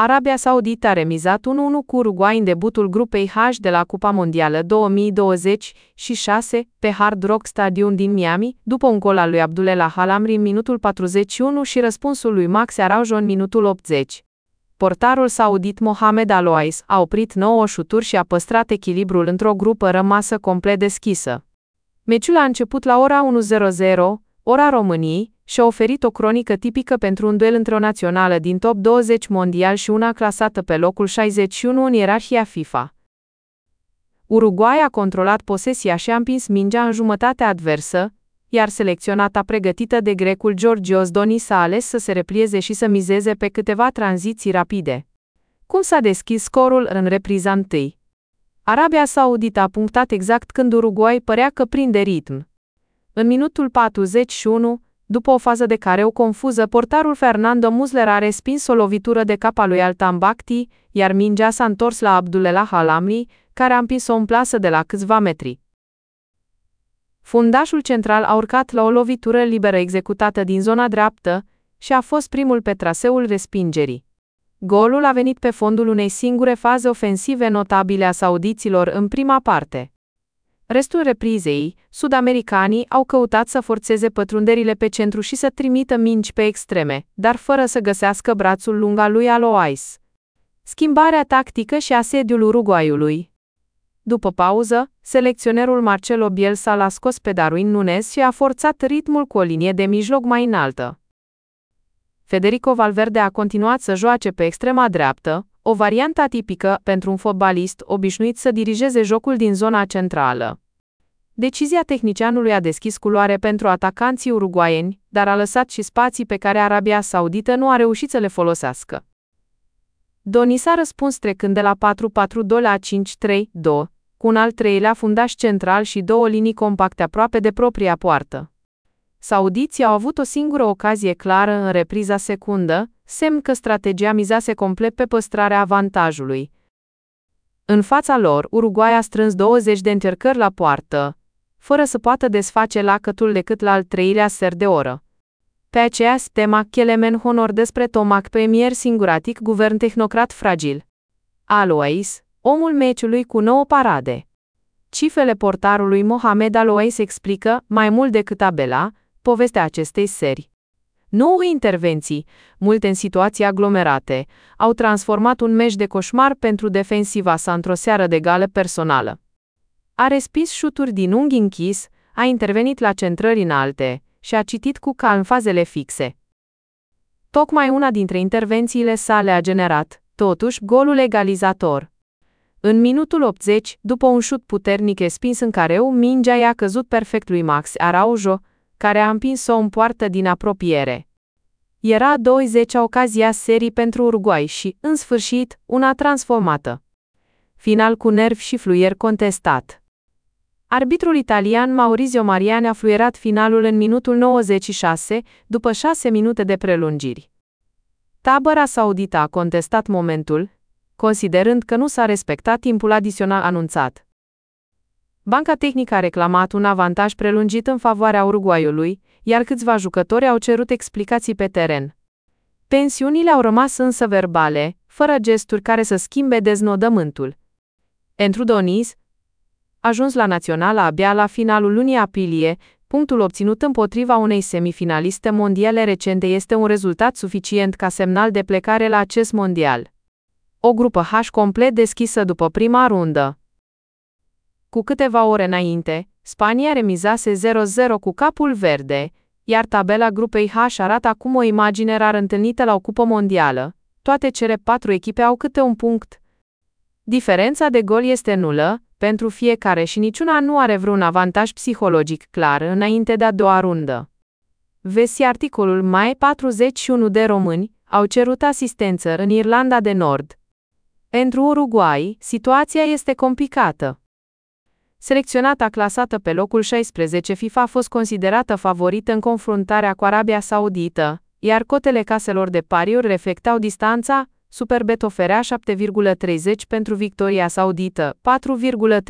Arabia Saudită a remizat 1-1 cu Uruguay în debutul grupei H de la Cupa Mondială 2026 pe Hard Rock Stadium din Miami, după un gol al lui Abdullah Al-Amri în minutul 41 și răspunsul lui Max Araujo în minutul 80. Portarul saudit Mohamed Al-Owais a oprit 9 șuturi și a păstrat echilibrul într-o grupă rămasă complet deschisă. Meciul a început la ora 1:00, ora României, și a oferit o cronică tipică pentru un duel între o națională din top 20 mondial și una clasată pe locul 61 în ierarhia FIFA. Uruguay a controlat posesia și a împins mingea în jumătatea adversă, iar selecționata pregătită de grecul Georgios Donis a ales să se replieze și să mizeze pe câteva tranziții rapide. Cum s-a deschis scorul în repriza întâi? Arabia Saudită a punctat exact când Uruguay părea că prinde ritm. În minutul 41, după o fază de careu confuză, portarul Fernando Muslera a respins o lovitură de cap a lui Altan Bakhti, iar mingea s-a întors la Abdullah Al-Amri, care a împins-o în plasă de la câțiva metri. Fundașul central a urcat la o lovitură liberă executată din zona dreaptă și a fost primul pe traseul respingerii. Golul a venit pe fondul unei singure faze ofensive notabile a saudiților în prima parte. Restul reprizei, sud-americanii au căutat să forțeze pătrunderile pe centru și să trimită mingi pe extreme, dar fără să găsească brațul lung al lui Al-Owais. Schimbarea tactică și asediul Uruguayului. După pauză, selecționerul Marcelo Bielsa l-a scos pe Darwin Núñez și a forțat ritmul cu o linie de mijloc mai înaltă. Federico Valverde a continuat să joace pe extrema dreaptă, o variantă atipică pentru un fotbalist obișnuit să dirigeze jocul din zona centrală. Decizia tehnicianului a deschis culoare pentru atacanții uruguaieni, dar a lăsat și spații pe care Arabia Saudită nu a reușit să le folosească. Donis a răspuns trecând de la 4-4-2 la 5-3-2, cu un al treilea fundaș central și două linii compacte aproape de propria poartă. Saudiții au avut o singură ocazie clară în repriza secundă, semn că strategia mizase complet pe păstrarea avantajului. În fața lor, Uruguay a strâns 20 de încercări la poartă, fără să poată desface lacătul decât la al treilea sfert de oră. Pe aceeași tema, Kelemen Honor despre Tomac Premier singuratic, guvern tehnocrat fragil. Al-Owais, omul meciului cu 9 parade. Cifrele portarului Mohamed Al-Owais explică, mai mult decât tabela, povestea acestei serii. 9 intervenții, multe în situații aglomerate, au transformat un meci de coșmar pentru defensiva sa într-o seară de gală personală. A respins șuturi din unghi închis, a intervenit la centrări înalte și a citit cu calm fazele fixe. Tocmai una dintre intervențiile sale a generat, totuși, golul egalizator. În minutul 80, după un șut puternic respins în careu, mingea i-a căzut perfect lui Max Araujo, care a împins-o în poartă din apropiere. Era a 20-a ocazia serii pentru Uruguay și, în sfârșit, una transformată. Final cu nervi și fluier contestat. Arbitrul italian Maurizio Mariani a fluierat finalul în minutul 96, după 6 minute de prelungiri. Tabăra saudită a contestat momentul, considerând că nu s-a respectat timpul adițional anunțat. Banca tehnică a reclamat un avantaj prelungit în favoarea Uruguayului, iar câțiva jucători au cerut explicații pe teren. Pensiunile au rămas însă verbale, fără gesturi care să schimbe deznodământul. Andrew Donis, ajuns la națională abia la finalul lunii aprilie, punctul obținut împotriva unei semifinaliste mondiale recente este un rezultat suficient ca semnal de plecare la acest mondial. O grupă H complet deschisă după prima rundă. Cu câteva ore înainte, Spania remizase 0-0 cu Capul Verde, iar tabela grupei H arată acum o imagine rar întâlnită la o cupă mondială. Toate cele 4 echipe au câte un punct. Diferența de gol este nulă pentru fiecare și niciuna nu are vreun avantaj psihologic clar înainte de a doua rundă. Vezi articolul mai 41 de români au cerut asistență în Irlanda de Nord. Pentru Uruguay, situația este complicată. Selecționata clasată pe locul 16 FIFA a fost considerată favorită în confruntarea cu Arabia Saudită, iar cotele caselor de pariuri reflectau distanța. Superbet oferea 7,30 pentru victoria saudită,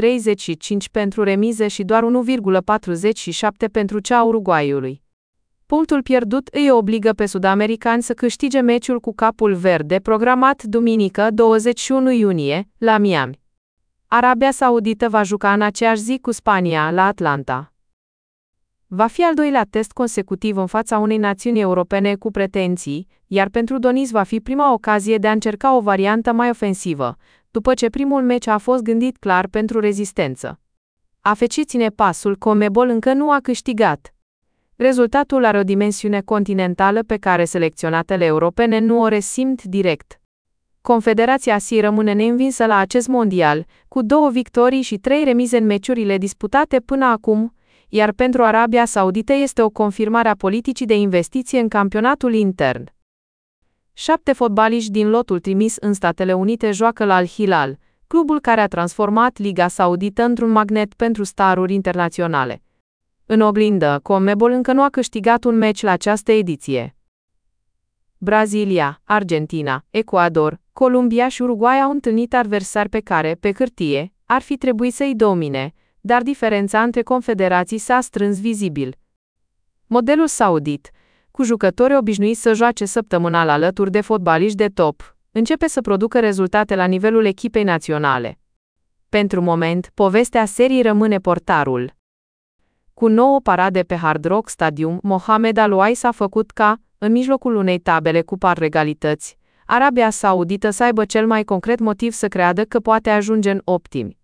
4,35 pentru remiză și doar 1,47 pentru cea a Uruguayului. Punctul pierdut îi obligă pe sud-americani să câștige meciul cu Capul Verde, programat duminică 21 iunie, la Miami. Arabia Saudită va juca în aceeași zi cu Spania, la Atlanta. Va fi al doilea test consecutiv în fața unei națiuni europene cu pretenții, iar pentru Donis va fi prima ocazie de a încerca o variantă mai ofensivă, după ce primul meci a fost gândit clar pentru rezistență. AFC ține pasul, CONMEBOL încă nu a câștigat. Rezultatul are o dimensiune continentală pe care selecționatele europene nu o resimt direct. Confederația SEA rămâne neînvinsă la acest mondial, cu 2 victorii și 3 remize în meciurile disputate până acum, iar pentru Arabia Saudită este o confirmare a politicii de investiție în campionatul intern. 7 fotbaliști din lotul trimis în Statele Unite joacă la Al Hilal, clubul care a transformat Liga Saudită într-un magnet pentru staruri internaționale. În oglindă, CONMEBOL încă nu a câștigat un meci la această ediție. Brazilia, Argentina, Ecuador, Columbia și Uruguay au întâlnit adversari pe care, pe hârtie, ar fi trebuit să-i domine, dar diferența între confederații s-a strâns vizibil. Modelul saudit, cu jucători obișnuiți să joace săptămânal alături de fotbaliști de top, începe să producă rezultate la nivelul echipei naționale. Pentru moment, povestea serii rămâne portarul. Cu 9 parade pe Hard Rock Stadium, Mohamed Al-Wais s-a făcut ca, în mijlocul unei tabele cu par regalități, Arabia Saudită să aibă cel mai concret motiv să creadă că poate ajunge în optimi.